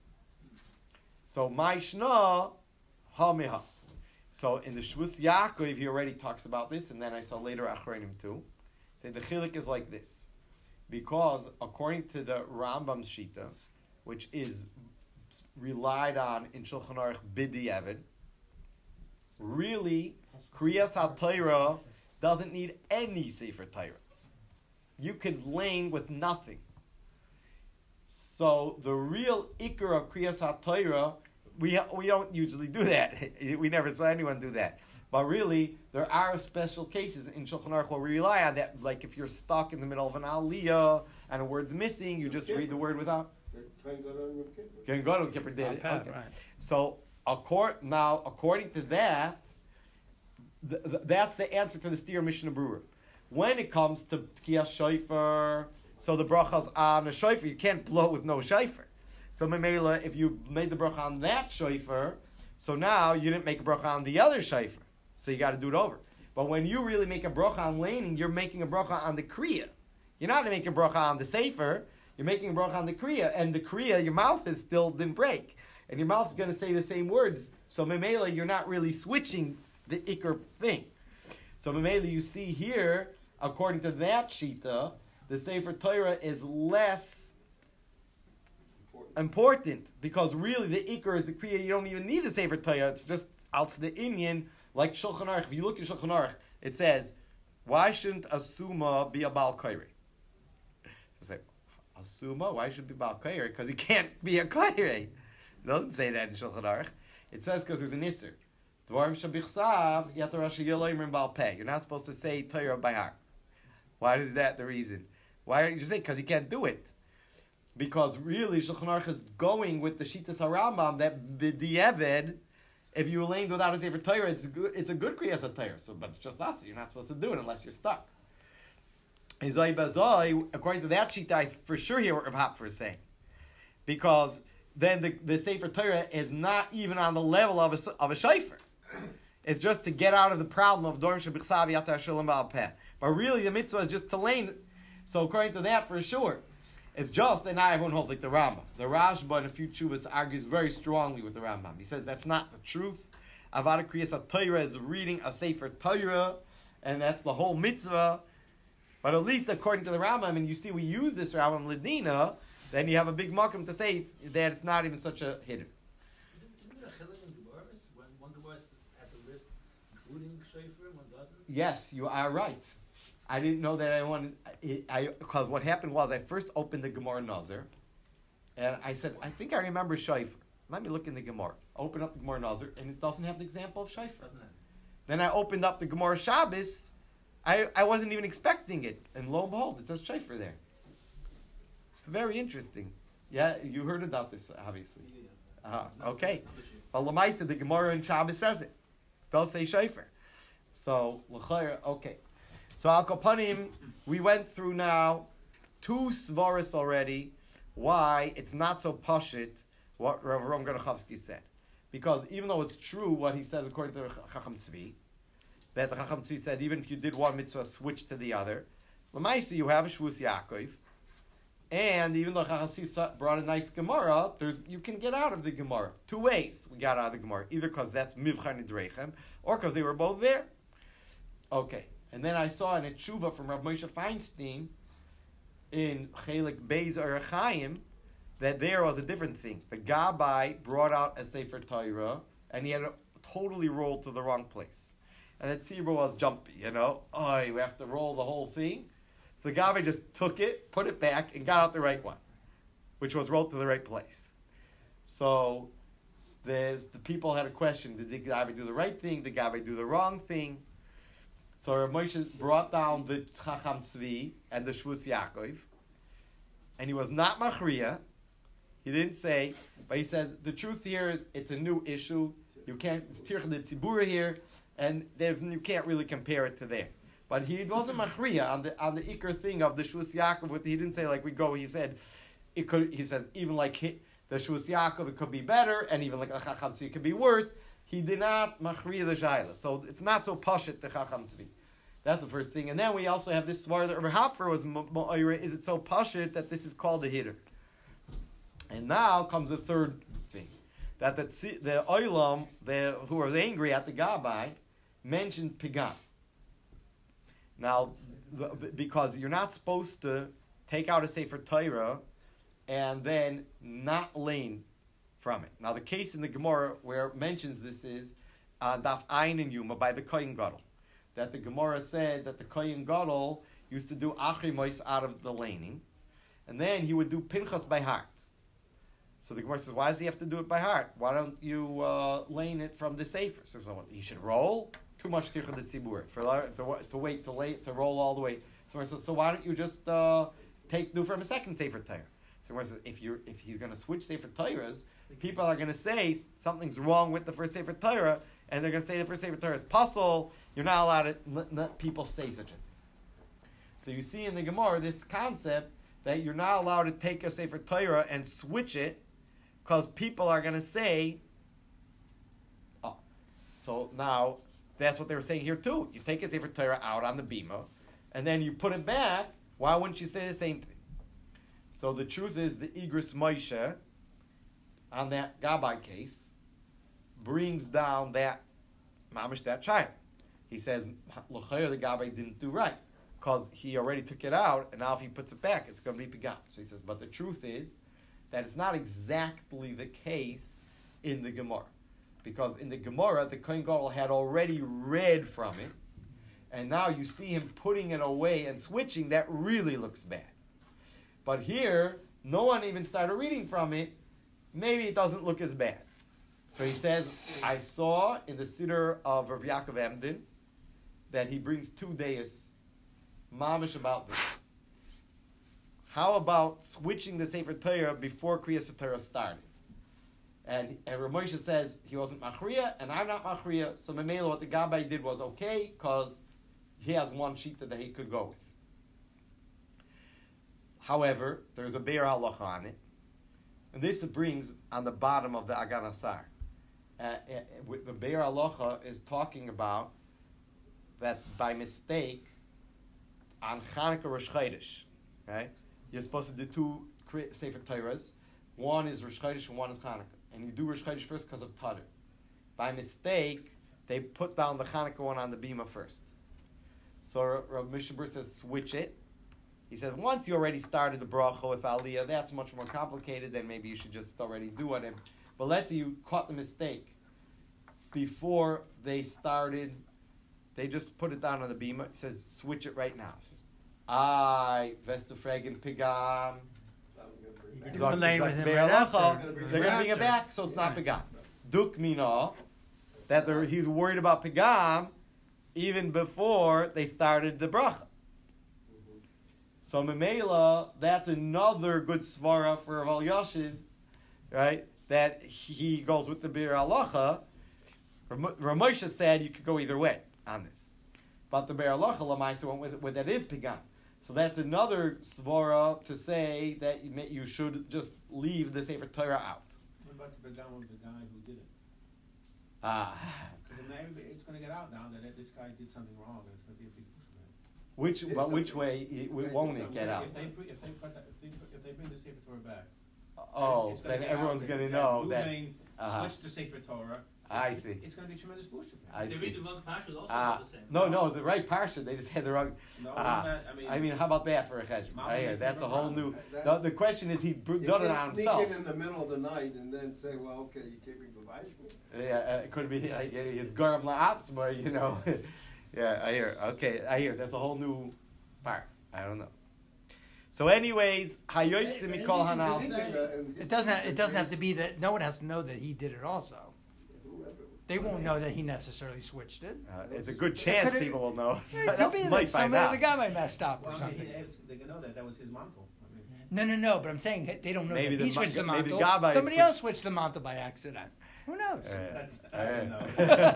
So Maishna Hamiha. So in the Shvus Yaakov, he already talks about this, and then I saw later Achronim too. Say the chilik is like this. Because according to the Rambam's Shita, which is relied on in Shulchan Aruch B'diavad, really, Kriyas HaTorah doesn't need any Sefer Torah. You could lane with nothing. So the real ikar of Kriyas HaTorah, we ha- we don't usually do that. We never saw anyone do that. But really, there are special cases in Shulchan Aruch where we rely on that. Like if you're stuck in the middle of an aliyah and a word's missing, you just read the word without. Can't go down Yom Kippur. Can go to Kippur did it. Pat, Okay. right. So accord, now, according to that, th- th- that's the answer to the Steer Mishnah Berurah. When it comes to Tkiyas Shofar, so the brachas on a shofar, you can't blow with no shofar. So Memela, if you made the bracha on that shofar, so now you didn't make a bracha on the other shofar. So you got to do it over. But when you really make a bracha on laning, you're making a bracha on the kriya. You're not making a bracha on the sefer. You're making a bracha on the kriya, and the kriya, your mouth is still didn't break, and your mouth is going to say the same words. So memela, you're not really switching the ikr thing. So memela, you see here, according to that shita, the sefer Torah is less Important. important because really the ikr is the kriya. You don't even need the sefer Torah. It's just out the inyan. Like Shulchan Aruch, if you look at Shulchan Aruch, it says, why shouldn't a summa be a Baal Kairi? It's like, a summa, why should it be Baal Kairi? Because he can't be a Kairi. It doesn't say that in Shulchan Aruch. It says because there's an Isser. Dvarim shabichsav, yatar ashiyolayim Baal Peh. You're not supposed to say Torah by heart. Why is that the reason? Why are you saying? Because he can't do it. Because really, Shulchan Aruch is going with the Shitas HaRambam that b'di'eved, if you lamed without a Sefer Torah, it's a good, it's a good Kriyas HaTorah. So, but it's just us. You're not supposed to do it unless you're stuck. Izoi Bazoi, according to that sheet, I for sure hear what Rav Hopfer is saying. Because then the, the Sefer Torah is not even on the level of a, of a shofar. It's just to get out of the problem of Dorim Shebichsav Yatar Shalom Baal Peh. But really, the mitzvah is just to lane. So according to that, for sure, it's just, and not everyone holds like the Rambam. The Rashba in a few chuvas argues very strongly with the Rambam. He says that's not the truth. Avada Kriyas HaTorah is reading a Sefer Torah, and that's the whole mitzvah. But at least according to the Rambam, and you see we use this Rambam Ladina, then you have a big makom to say it's, that it's not even such a hidden. Isn't, isn't it a chilling in Gemaras when one Gemara has a list, including shofar, one doesn't? Yes, you are right. I didn't know that I wanted, I, because what happened was I first opened the Gemara Nazir, and I said, I think I remember shofar. Let me look in the Gemara. Open up the Gemara Nazir, and it doesn't have the example of shofar. Doesn't it? Then I opened up the Gemara Shabbos. I, I wasn't even expecting it, and lo and behold, it says shofar there. It's very interesting. Yeah, you heard about this, obviously. Uh, okay. But Lamaisa, the Gemara in Shabbos says it. It does say shofar. So, l'chayr, okay. So, Al Kapanim, we went through now two svaras already, why it's not so pashit what Rav Ram Ganachovsky said. Because even though it's true what he says according to Chacham Tzvi, that the Chacham Tzvi said even if you did one mitzvah, switch to the other, Lamaisa, you have a Shvus Yaakov, and even though Chacham Tzvi brought a nice Gemara, there's you can get out of the Gemara. Two ways we got out of the Gemara. Either because that's Mivchan Nidrechem, or because they were both there. Okay. And then I saw in a tshuva from Rav Moshe Feinstein in Chelik Beis Arachayim that there was a different thing. The Gabbai brought out a Sefer Torah and he had it totally rolled to the wrong place. And the tzibur was jumpy, you know. Oh, you have to roll the whole thing. So the Gabbai just took it, put it back, and got out the right one, which was rolled to the right place. So there's the people had a question: did the Gabbai do the right thing? Did the Gabbai do the wrong thing? So Rav Moshe brought down the Chacham Tzvi and the Shvus Yaakov, and he was not Machriya. He didn't say, but he says the truth here is it's a new issue. You can't it's Tirch de Tzibura here, and there's you can't really compare it to there. But he wasn't Machriya on the on the Iker thing of the Shvus Yaakov. He didn't say like we go. He said it could. He says even like he, the Shvus Yaakov it could be better, and even like the Chacham Tzvi it could be worse. He did not machriya the shayla, so it's not so pashit the Chacham Tzvi. That's the first thing, and then we also have this svar that Rabbi Haffer was mo'ira. Is it so pashit that this is called a hitter? And now comes the third thing that the the oilam, the who was angry at the Gabbai, mentioned pigam. Now, because you're not supposed to take out a Sefer Torah and then not lane from it. Now, the case in the Gemara where it mentions this is uh, Daf Ayin and Yuma by the Kohen Gadol. That the Gemara said that the Kohen Gadol used to do Achimois out of the laning, and then he would do Pinchas by heart. So the Gemara says, why does he have to do it by heart? Why don't you uh, lane it from the Sefer? So, so he should roll? Too much Tircha de Tzibur. For to, to wait to lay, to roll all the way. So, so, so why don't you just uh, take do from a second Sefer Torah? So the Gemara says, if you if he's going to switch Sefer Torahs, people are going to say something's wrong with the first Sefer Torah, and they're going to say the first Sefer Torah is puzzle. You're not allowed to let, let people say such a thing. So you see in the Gemara this concept that you're not allowed to take a Sefer Torah and switch it because people are going to say, oh. So now that's what they were saying here too. You take a Sefer Torah out on the bima, and then you put it back. Why wouldn't you say the same thing? So the truth is the Igris Moshe on that Gabbai case brings down that mamish that child. He says l'chayr the Gabbai didn't do right because he already took it out, and now if he puts it back, it's going to be pigam. So he says, but the truth is that it's not exactly the case in the Gemara, because in the Gemara the Kohen Gadol had already read from it, and now you see him putting it away and switching. That really looks bad. But here, no one even started reading from it. Maybe it doesn't look as bad. So he says, I saw in the Siddur of Rav Yaakov Emden that he brings two days mamish about this. How about switching the Sefer Torah before Kriyas Torah started? And, and Rav Moshe says he wasn't Machriya, and I'm not Machriya, so Memela, what the Gabbai did was okay, because he has one sheet that he could go with. However, there's a Be'er Halacha on it, and this brings on the bottom of the Agan Asar. Uh, uh, with the Be'er Halacha is talking about that by mistake on Chanukah Rosh Chodesh, okay, you're supposed to do two Sefer Torahs. One is Rosh Chodesh and one is Chanukah, and you do Rosh Chodesh first because of Tadr. By mistake, they put down the Chanukah one on the bima first. So Rav Mishabur says switch it. He says, once you already started the bracha with Aliyah, that's much more complicated, then maybe you should just already do it. But let's say you caught the mistake before they started They just put it down on the bima. It says, switch it right now. It says, I, Vestafregen Pigam. You can relay with him right after. They're going to bring it back, so it's not Pigam. Duk Mina, that they're- he's worried about Pigam even before they started the bracha. So Memela, that's another good svara for Rav Yashiv, right? That he goes with the Bir Halacha. Ramosha said you could go either way on this, but the Bir Halacha Lamaisa went with with that is Pigam. So that's another svara to say that you, may, you should just leave the Sefer Torah out. What about the Begam of the guy who did it? Ah, Because it's going to get out now that this guy did something wrong, and it's going to be a big push for him. which Did but which something. way it, Right, won't did it something. get out? If they bring- if they put that, if they if they bring the Sefer Torah back, Oh, it's gonna then get everyone's out going to that know that. Ruvain uh-huh. switched to Sefer Torah. I It's- see. It's going to be a tremendous boost for him. I They see. read the wrong parsha, also Ah, not the same. no, no, it's the right parsha. They just had the wrong. No, Ah, isn't that, I mean, I mean, how about that for a cheshbon? Mama I hear made that's a it whole wrong. new. That- The, the question is, he br- You done it can't on sneak himself. in in the middle of the night and then say, well, okay, you can't bring the Yeah, uh, it could be like his garam la'atzma, you know. Yeah, I hear. Okay, I hear. That's a whole new part. I don't know. So, anyways, hayotzim Maybe mikol you hanal. can say- It doesn't. It doesn't have to be that. No one has to know that he did it. Also, they won't know that he necessarily switched it. Uh, it's a good chance Could've- people will know. Yeah, it could be Might that find some out. other guy might messed up or well, I mean, something. he- it's- they can know that that was his mantle. I mean, No, no, no. But I'm saying that they don't know Maybe that the he switched ma- the maybe mantle. Gabbai Somebody switched- else switched the mantle by accident. Who knows? Uh, That's- uh, I don't know.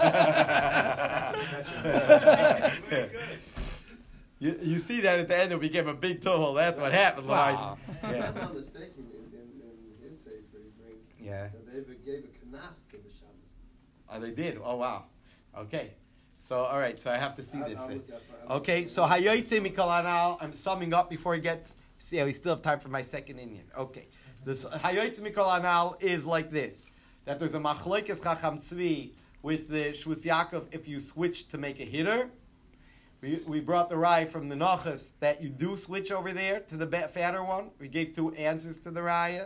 uh, That's a Very good. You, you see that at the end it became a big total. That's what happened, Wow. If I'm Yeah. not mistaken, in, in, in his sefer he brings Yeah. that they ever gave a knas to the shaman. Oh, they did. Oh, wow. Okay. So, all right. So I have to see I'll- this I'll thing. look that for- I'll Okay. look So that. hayotzim mikol hanal. I'm summing up before I get. See, we still have time for my second Indian. Okay. This hayotzim mikol hanal is like this: that there's a machlokes chacham tzvi with the shvus Yaakov if you switch to make a hitter. We, we brought the rye from the Nachas that you do switch over there to the ba- fatter one. We gave two answers to the raya.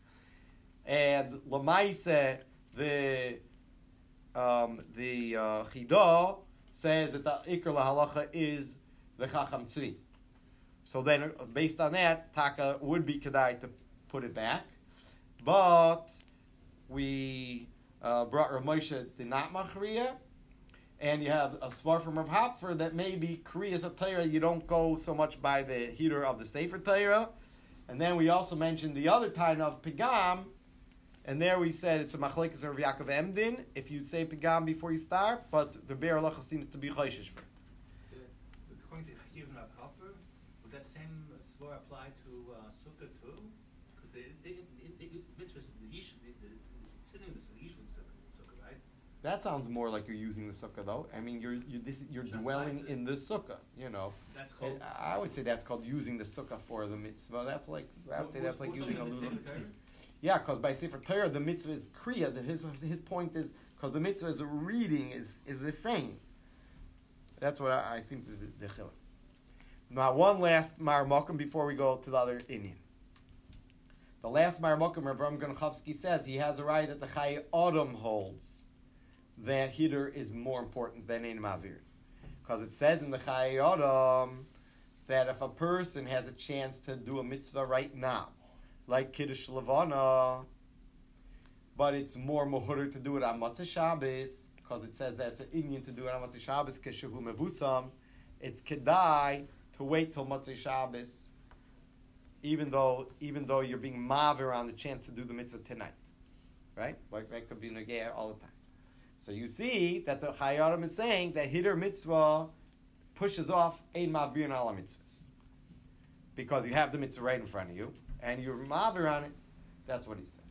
And Lamaise, the um, the uh, Chidah says that the Iker lahalacha is the Chacham Tzvi. So then, uh, based on that, Taka would be Kedai to put it back. But we uh, brought Rav Moshe the not Machriya. And you have a svar from Rav Hopfer that maybe Kriyas of Torah, you don't go so much by the heater of the Sefer Torah. And then we also mentioned the other time of Pigam, and there we said it's a machlekes of Yaakov Emdin if you say Pigam before you start, but the Be'er Halacha seems to be choishish for it. The, the point is given up Hopper. Would that same svor apply to uh, Sukkah too? Because the the the mitzvahs the yish the the sitting in the yish with Sukkah, right? That sounds more like you're using the sukkah, though. I mean, you're you, this, you're Just dwelling nice. in the sukkah. You know, That's called. And I would say that's called using the sukkah for the mitzvah. That's like I would say that's like using a little. Yeah, because by Sefer Torah the mitzvah is kriya. That his his point is because the mitzvah is reading is is the same. That's what I, I think is the, the chiluk. Now, one last marmokum before we go to the other Indian. The last marmokum, Rav Ram Ganchovsky says he has a right that the Chai Adam holds that hitter is more important than ein mavir, because it says in the Chai Adam that if a person has a chance to do a mitzvah right now, like Kiddush Levana, but it's more muhur to do it on Motzei Shabbos, because it says that it's an Indian to do it on Motzei Shabbos, Keshehu Mevusam, it's kedai to wait till Motzei Shabbos, even though even though you're being mavir on the chance to do the mitzvah tonight, right? Like that could be negaya all the time. So you see that the Chayarim is saying that hitter mitzvah pushes off ein mavir and ala mitzvahs, because you have the mitzvah right in front of you and you're mavir on it. That's what he says.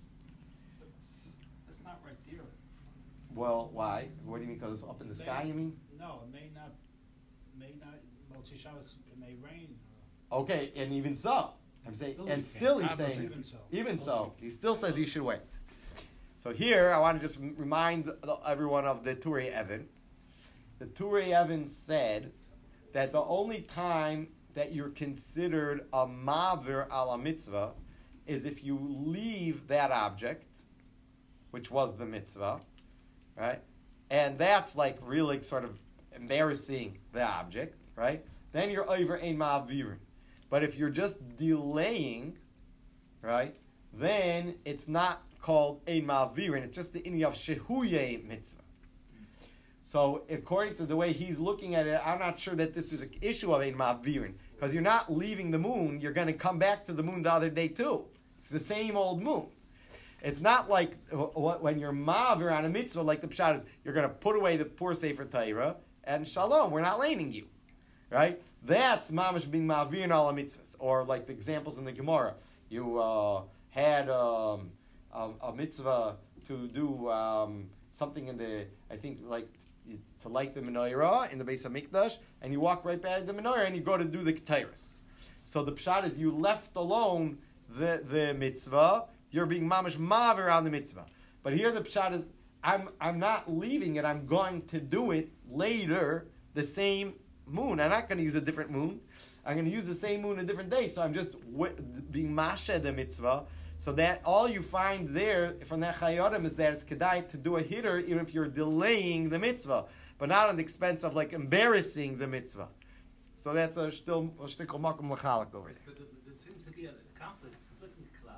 It's not right there. Well, why? What do you mean? Because it's up in the sky? You mean? No, it may not, may not, Motzei Shabbos, it may rain. Okay, and even so, I'm saying, Still and you still can't. he's Ah, but saying, even so. even so, he still says he should wait. So here, I want to just m- remind the- everyone of the Turei Evan. The Turei Evan said that the only time that you're considered a mavir ala mitzvah is if you leave that object, which was the mitzvah, right? And that's like really sort of embarrassing the object, right? Then you're over ein ma'avirin. But if you're just delaying, right, then it's not called ein ma'avirin. It's just the inyan of shehuye mitzvah. So according to the way he's looking at it, I'm not sure that this is an issue of ein ma'avirin, because you're not leaving the moon. You're going to come back to the moon the other day too. It's the same old moon. It's not like when you're ma'avir on a mitzvah, like the pshat is, you're going to put away the poor Sefer Torah, and shalom, we're not laning you. Right? That's mamash being ma'avir in all mitzvahs. Or like the examples in the Gemara. You uh, had um, a, a mitzvah to do um, something in the, I think, like to light the menorah in the Beis HaMikdash, and you walk right by the menorah and you go to do the ketairos. So the pshat is you left alone the, the mitzvah, you're being mamash ma'avir on the mitzvah. But here the pshat is, I'm I'm not leaving it, I'm going to do it later, the same moon. I'm not going to use a different moon. I'm going to use the same moon a different day. So I'm just w- being mashed the mitzvah. So that all you find there from that chayodim is that it's kedai to do a hitter even if you're delaying the mitzvah, but not at the expense of like embarrassing the mitzvah. So that's a still a shtickle makom lachalik over there. But there seems to be a conflict, conflicting cloud.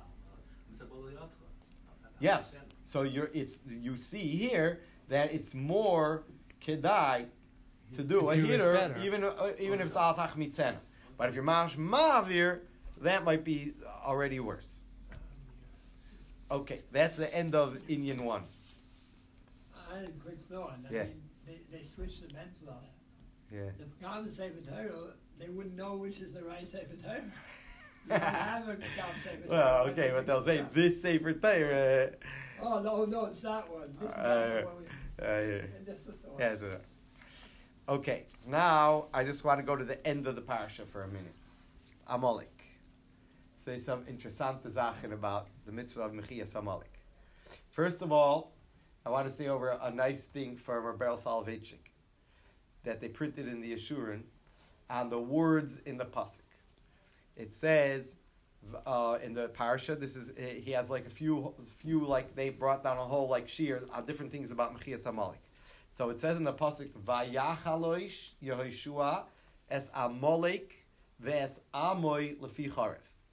Yes. So you're it's you see here that it's more kedai to do To a do it hitter better. even uh, even if it's al tach mitzena. But if you're mamash ma'avir, that might be already worse. Okay, that's the end of Inyan one. I had a quick thought. I Yeah. mean, they, they switched the mitzvah. Yeah. The Pagam Sefer Torah, they wouldn't know which is the right Sefer Torah. You don't have a Pagam Sefer Torah. Well, okay, but they'll say this Sefer Torah. Oh, no, no, it's that one. This is Uh, that one. uh, yeah. And just a thought. Yeah, the- okay, now I just want to go to the end of the parsha for a minute. Amalek. Say some interessante Sachen about the mitzvah of Mechias Amalek. First of all, I want to say over a nice thing from Rebel Soloveitchik that they printed in the Yeshurun on the words in the pasuk. It says uh, in the parsha, this is he has like a few, few like they brought down a whole like shir on different things about Mechias Amalek. So it says in the pasuk, Vayachaloish Yehoshua es Amalek ve'es Amoy lefi charev.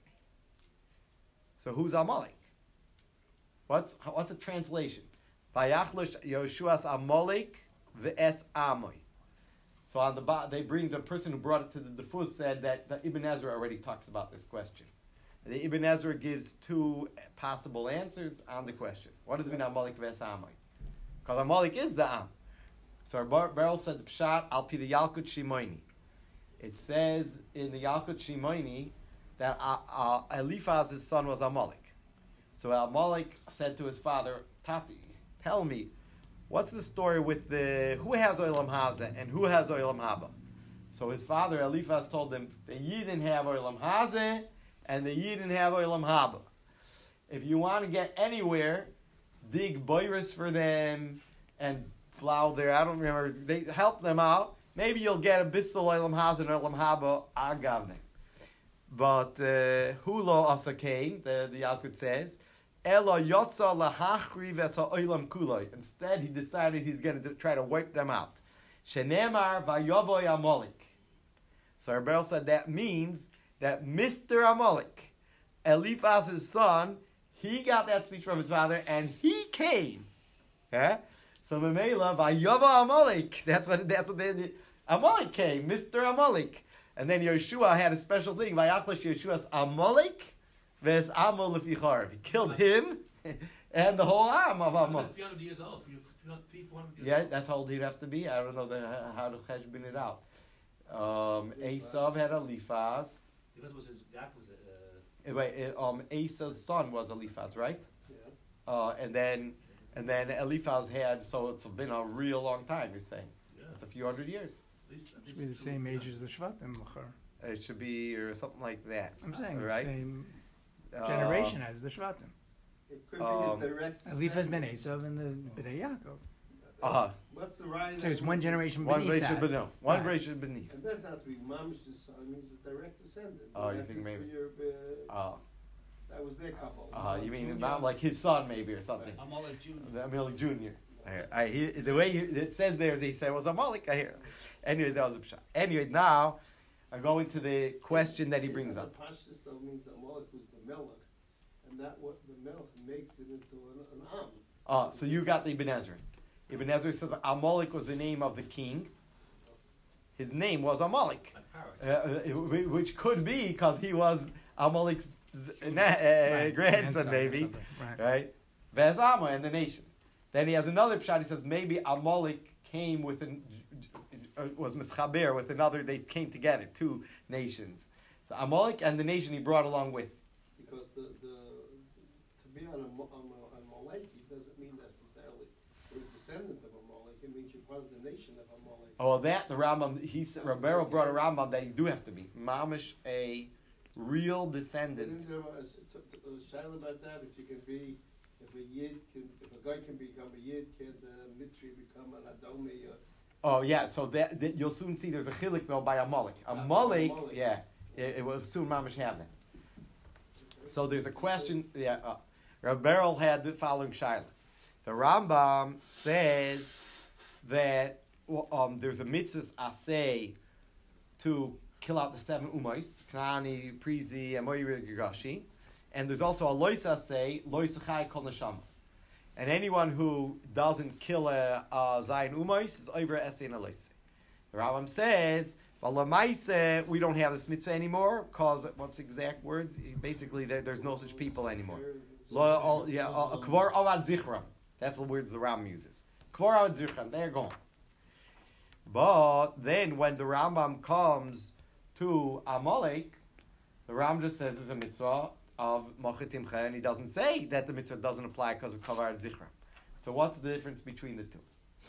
So who's Amalek? What's what's the translation? Vayachlosh Yehoshua's Amalek ve'es Amoy. So on the bottom, they bring the person who brought it to the Defus said that, that Ibn Ezra already talks about this question. And the Ibn Ezra gives two possible answers on the question. What does it mean Amalek ve'es Amoy? Because Amalek is the Am. So Bar- Beryl said the Pshat al pi the Yalkut Shimoini. It says in the Yalkut Shimoini that uh, uh, Eliphaz's son was Amalek. So Amalek said to his father, Tati, tell me, what's the story with the, who has Olam Haza and who has Olam Haba? So his father, Eliphaz, told him, the Yidden have Olam Haza and the Yidden have Olam Haba. If you want to get anywhere, dig boiris for them and plow there. I don't remember. They help them out. Maybe you'll get a bissel Olam Haza and Olam Haba agavne. But hulo asakain, the the Yalkut says, elo yotza lahachri v'esa olam kuloi. Instead, he decided he's going to try to wipe them out. Shenemar vayavoy Amalek. So Rebel said that means that Mister Amalek, Eliphaz's son, he got that speech from his father and he came. Yeah? So Memela vayavo Amalek. That's what that's what they did. Amalek came, Mister Amalek. And then Yeshua had a special thing. Vayachlosh Yeshua's Amalek, ves Amol lefi charev. He killed him and the whole Am of About Amalek. three hundred years old, three, three, four hundred years Yeah, old. that's how old he'd have to be. I don't know the, how to cheshbon it out. Um, Esav had Eliphaz. Because was his dad was uh, Eh, Wait, uh, um, Esav's son was Eliphaz, right? Yeah. Uh, and then, and then Eliphaz had. So it's been a real long time. You're saying yeah, it's a few hundred years. at least, at Should least be the two, same three age hundred. as the Shvatim, Machar. It should be or something like that. I'm saying right? same Uh, generation as the Shvatim. It could Um, be his direct Eliphaz ben descendant. Esav and the Bnei Yaakov. Uh-huh. What's the right? So it's one generation One beneath generation that. beneath. One Right. generation beneath. And that's not to be Mamsh's son, it means his direct descendant. Oh, you That think is maybe- your, uh, Uh, that was their couple. uh, you mean Junior. not like his son maybe or something? Amalek Junior The Amalek Junior. I, I, he, the way you, it says there is he said it was Amalek. I hear. Anyway, that was a pshat. Anyway, now I'm going to the question that he brings up. The Pashtus though means Amalek was the Melech, and that what the Melech makes it into an, an Am. Oh, so you got the Ibn Ezra. Ibn Ezra says Amalek was the name of the king. His name was Amalek, uh, uh, which could be because he was Amalek's uh, na- uh, Right. grandson, Grandson or maybe, something. Right. right? Vezama and the nation. Then he has another pshat. He says maybe Amalek came with an uh, was mischaber with another. They came together, two nations. So Amalek and the nation he brought along with. Because the, the to be on a, Mo- on a, on Maleki doesn't mean necessarily you're a descendant of Amalek. It means you're part of the nation of Amalek. Oh, well, that the Rambam he said Rabbeinu brought a Rambam that you do have to be mamish a real And descendant. then there was a t- t- a shadow about that. If you can be, if a yid can, if a guy can become a yid, can the mitzri become an adomi? Uh, Oh yeah, so that, that you'll soon see there's a chilik though by Amalek. Ah, Amalek, Amalek. yeah, it, it will soon mamish have that. So there's a question. Yeah, uh, Rab Beryl had the following shaila. The Rambam says that well, um, there's a mitzvah asay to kill out the seven umais, Knani, Prizi, and Moiri Gigashi, and there's also a lois asay, lois chai kol neshama. And anyone who doesn't kill a, a zayin umais is over esay and a lois. The Rambam says, well, lamaise, we don't have this mitzvah anymore, because, what's the exact words? Basically, there, there's no such people anymore. Lo, all, yeah, uh, kvar avad zichram. That's the words the Rambam uses. Kvar avad zichram, they're gone. But then when the Rambam comes to Amalek, the Rambam just says it's a mitzvah of Mochitimcha, and he doesn't say that the mitzvah doesn't apply because of Kvar avad zichram. So what's the difference between the two?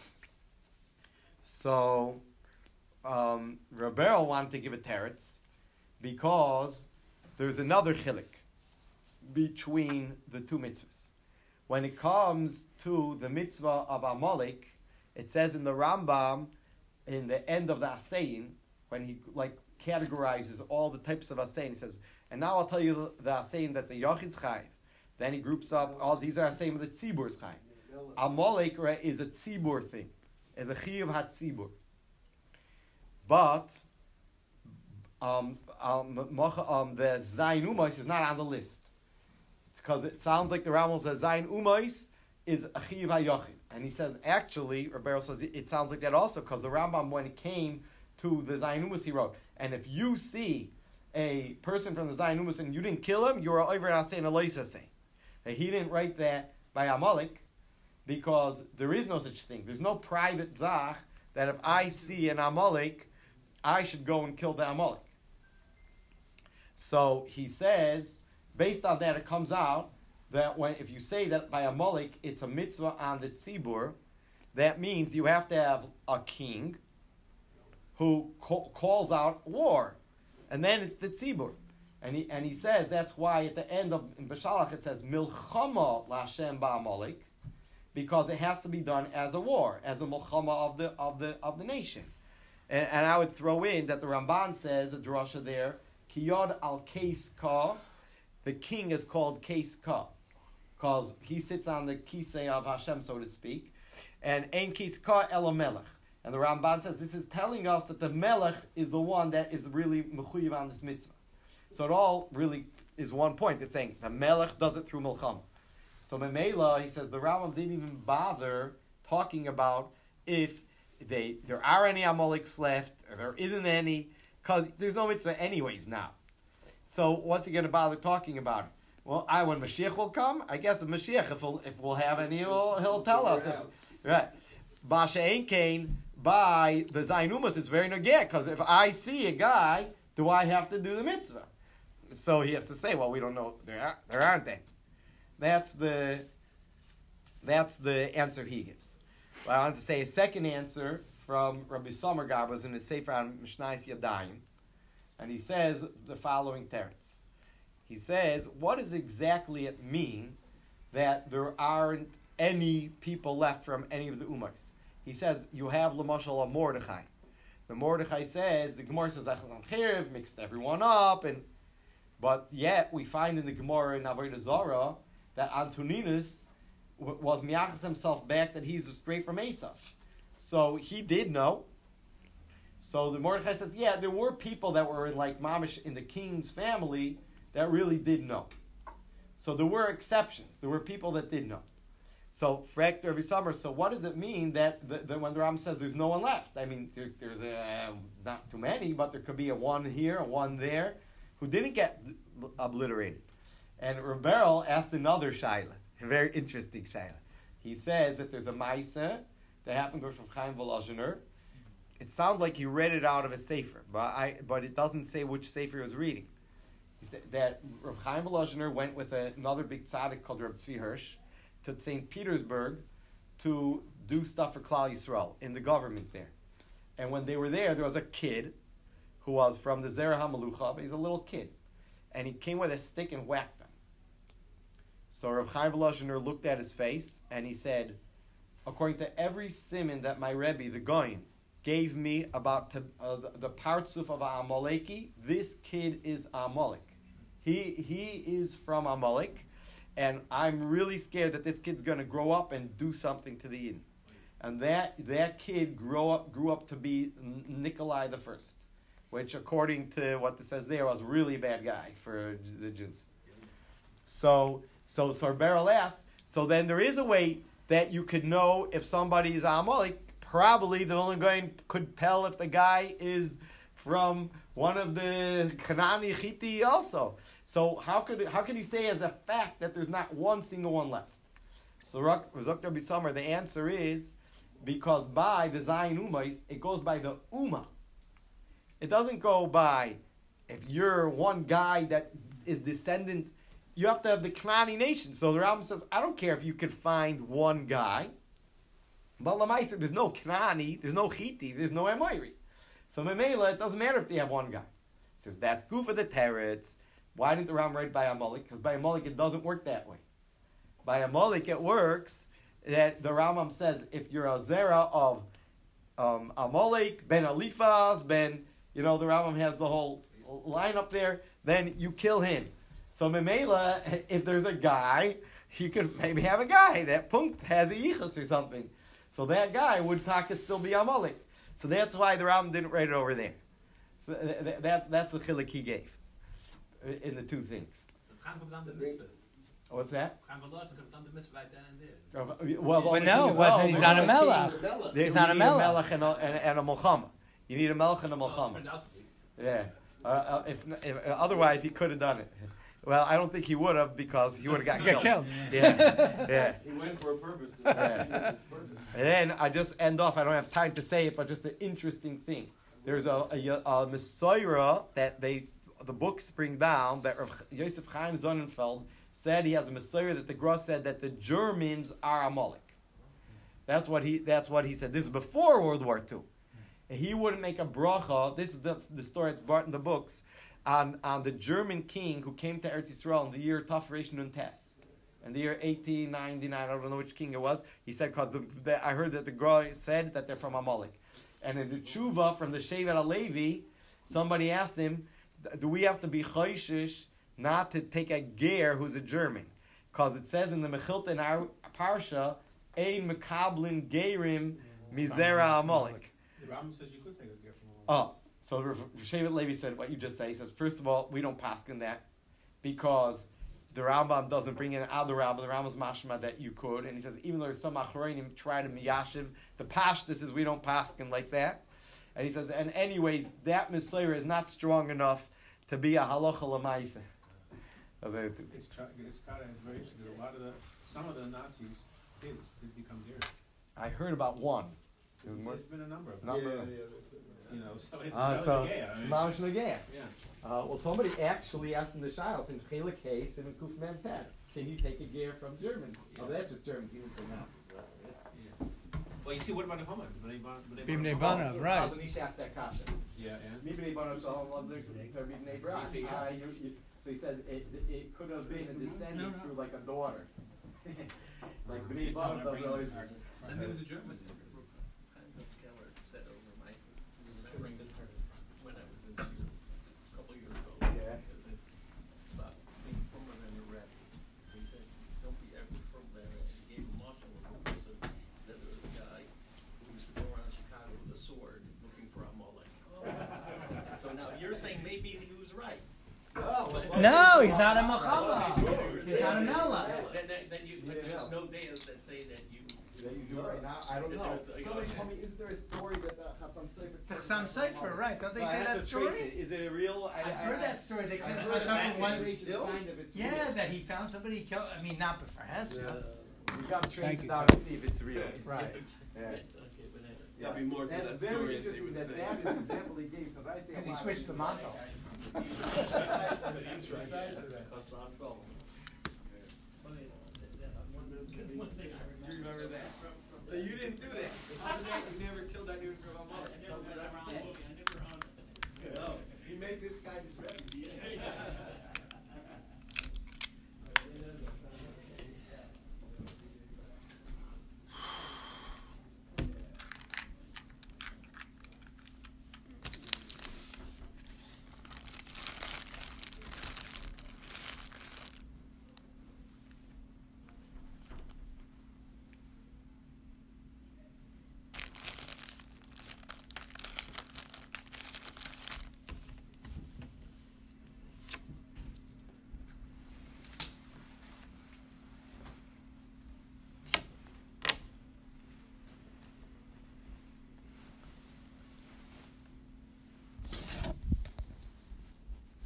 So, um, Rabbeinu wanted to give a teretz because there's another chilik between the two mitzvahs. When it comes to the mitzvah of Amalek, it says in the Rambam, in the end of the Asein, when he like categorizes all the types of Asein, he says, and now I'll tell you the, the Asein that the Yachid's Chayiv. Then he groups up all these are Asein that Tzibur's Chayiv. Amalek right, is a Tzibur thing, is a Chiyuv HaTzibur. But um, um, um, the Zayin Umais is not on the list. Because it sounds like the Rambam says Zayin Umais is a Chiyuv HaYachid. And he says, actually, Rabbeinu says, it, it sounds like that also, because the Rambam, when it came to the Zayin Umais, he wrote, and if you see a person from the Zayin Umais and you didn't kill him, you're over and saying a loisa saying. He didn't write that by Amalek, because there is no such thing. There's no private zach that if I see an Amalek, I should go and kill the Amalek. So he says, based on that, it comes out that when if you say that by Amalek, it's a mitzvah on the tzibur, that means you have to have a king who ca- calls out war, and then it's the tzibur. And he and he says that's why at the end of in Beshalach it says milchama laShem ba'Amalek, because it has to be done as a war, as a milchama of the of the of the nation. And, and I would throw in that the Ramban says a drasha there, kiyod al keis ka, the king is called keis ka, because he sits on the kisei of Hashem, so to speak, and ein keis ka ela melech. And the Ramban says this is telling us that the melech is the one that is really mechuyev on this mitzvah. So it all really is one point. It's saying the melech does it through milchama. So Memela, he says the Rambam didn't even bother talking about if they there are any Amaleks left or there isn't any, because there's no mitzvah anyways now. So what's he going to bother talking about it? Well, I when Mashiach will come, I guess if Mashiach, if we'll, if we'll have any, he'll, he'll tell us. If, right. Basha Ein Kain, by the Zainumas, it's very nogeh, because if I see a guy, do I have to do the mitzvah? So he has to say, well, we don't know. There, are, there aren't any. That's the that's the answer he gives. Well, I want to say a second answer from Rabbi Somergar was in his Sefer on Mishnais Yadayim, and he says the following teretz. He says, what does exactly it mean that there aren't any people left from any of the Umars? He says, you have Lamashal a Mordechai. The Mordechai says, the Gemara says, Chiriv mixed everyone up, and but yet we find in the Gemara in Avodah Zarah that Antoninus w- was miyachas himself back that he's straight from Esav. So he did know. So the Mordechai says, yeah, there were people that were in like mamish in the king's family that really did know. So there were exceptions. There were people that did know. So frekter every summer. So what does it mean that, that, that when the Ram says there's no one left? I mean, there, there's uh, not too many, but there could be a one here, a one there, who didn't get obliterated. And Rebel asked another shaila, a very interesting shaila. He says that there's a ma'isa that happened with Rav Chaim Volozhiner. It sounds like he read it out of a sefer, but I but it doesn't say which sefer he was reading. He said that Rav Chaim Volozhiner went with a, another big tzaddik called Reb Tzvi Hirsch to Saint Petersburg to do stuff for Klal Yisrael in the government there. And when they were there, there was a kid who was from the Zera HaMelucha, but he's a little kid. And he came with a stick and whacked them. So Rav Chaim Volozhiner looked at his face and he said, according to every siman that my Rebbe, the Goyin, gave me about to, uh, the, the partsuf of Amaleki, this kid is Amalek. He he is from Amalek, and I'm really scared that this kid's going to grow up and do something to the Yidden. And that that kid grew up grew up to be Nikolai the First, which according to what it says there was really a bad guy for the Jews. So so Sarberel asked, so then there is a way that you could know if somebody is Amalek. Probably the only guy could tell if the guy is from one of the Kanani Chiti also. So how could how can you say as a fact that there's not one single one left? So Razok Rabbi Summer, the answer is because by the Zayin Umais, it goes by the Uma. It doesn't go by if you're one guy that is descendant. You have to have the Kanani nation. So the Rambam says, I don't care if you could find one guy. But Lamaisa, there's no Kanani, there's no Chiti, there's no Emoiri. So Memela, it doesn't matter if they have one guy. He says, that's good for the Teretz. Why didn't the Ram write by Amalek? Because by Amalek it doesn't work that way. By Amalek it works that the Rambam says, if you're a Zera of um, Amalek, Ben Alifas, Ben, you know, the Rambam has the whole line up there, then you kill him. So Memela, if there's a guy, you could maybe have a guy that Punkt has a Yichus or something. So that guy would talk to still be Amalek. So that's why the Rambam didn't write it over there. So that, that, that's the chiluk he gave in the two things. So Chaim could have done the mitzvah. What's that? Chaim Volozhiner could have done the mitzvah right then and there. Well, the But only no, thing it is, wasn't. oh, He's we not a need melech. There- He's you not a need melech. melech and a, and, and a mulchama. You need a melech and a Well, it mulchama. turned out to be. Yeah. Uh, uh, if, if uh, otherwise, he could have done it. Well, I don't think he would have because he would have got Get killed. killed. Yeah. Yeah. He went for a purpose. Yeah. It's purpose. And then I just end off. I don't have time to say it, but just an interesting thing. There's a a, a Messiah that they the books bring down that Rav Yosef Chaim Sonnenfeld said he has a Messiah that the Gross said that the Germans are Amalek. That's what he. That's what he said. This is before World War Two. And he wouldn't make a bracha. This is the, the story that's brought in the books on on the German king who came to Eretz Yisrael in the year Taf Reish Nun Tes. In the year eighteen ninety-nine, I don't know which king it was. He said, because I heard that the Groy said that they're from Amalek. And in the tshuva from the Shevet HaLevi, somebody asked him, do we have to be choishish not to take a ger who's a German? Because it says in the Mechilta in our Parsha, ein mekablin gerim mizera Amalek. The Rambam says you could take a gift from Oh, Amalek. so Shevet Levi said what you just said. He says, first of all, we don't paskin that because the Rambam doesn't bring in Ad Rabbah. The Rambam's mashma that you could, and he says even though there's some achronim try to miyashiv, the pashtus is we don't paskin like that. And he says, and anyways, that Messiah is not strong enough to be a halacha l'maisa. It's try, it's kind of very interesting. A lot of the some of the Nazis kids did become Jews. I heard about one. There's, there's been a number of them. Number. Yeah, yeah. You know, so it's Uh, really so, gay. I mean, Mamash Nagaya. yeah. Uh, well, somebody actually asked in the Shiles in Chelik case in Kuf Mem Tes, can you take a gear from Germany? Oh, that's just Germans. He didn't say Nazis. Right? Yeah. Well, you see, what about the Haman? Bimnei Oh, Banav, so right. Chazanish asked that kasha. Yeah, and Mibnei Banav Shalom Lavdik to Mibnei Bran. So you see, Uh, you- you- So he said it, it could have been a descendant No, no. through like a daughter. Like Bnei Banav does always. Send him to Germans. Chaim Keller said over my remembering the term when I was in Syria a couple of years ago. Yeah. Because it's about being from an Iraq. So he said, don't be ever from there. And he gave him maybe he was right. No, he's not a Muhammad. He's not a Mellah. Then, then, then you, but Yeah. there's no data that say that you. That you do right now, I don't Is know. there a- Somebody told me, isn't there a story that the Chassam Sofer? The Chassam Sofer, right? Don't they So I say had that to trace story? it. Is it a real? I, I've I, heard I, that story. They I've kind of heard started that once. it's still? Kind of it's Yeah, real. that he found somebody killed. I mean, not before Haskell. We gotta trace Thank it you, down Tom. and see if it's real. Right. Yeah. Okay, but anyway. Yeah. There'll be more to That's that very story, as they interesting would that say. that is the example he gave, because I think. Because a he lot switched to of Montel. Besides for that. Cause a lot of trouble. Funny, that- that- one one thing I remember. You remember that? So you didn't do that. You never killed that dude for a moment.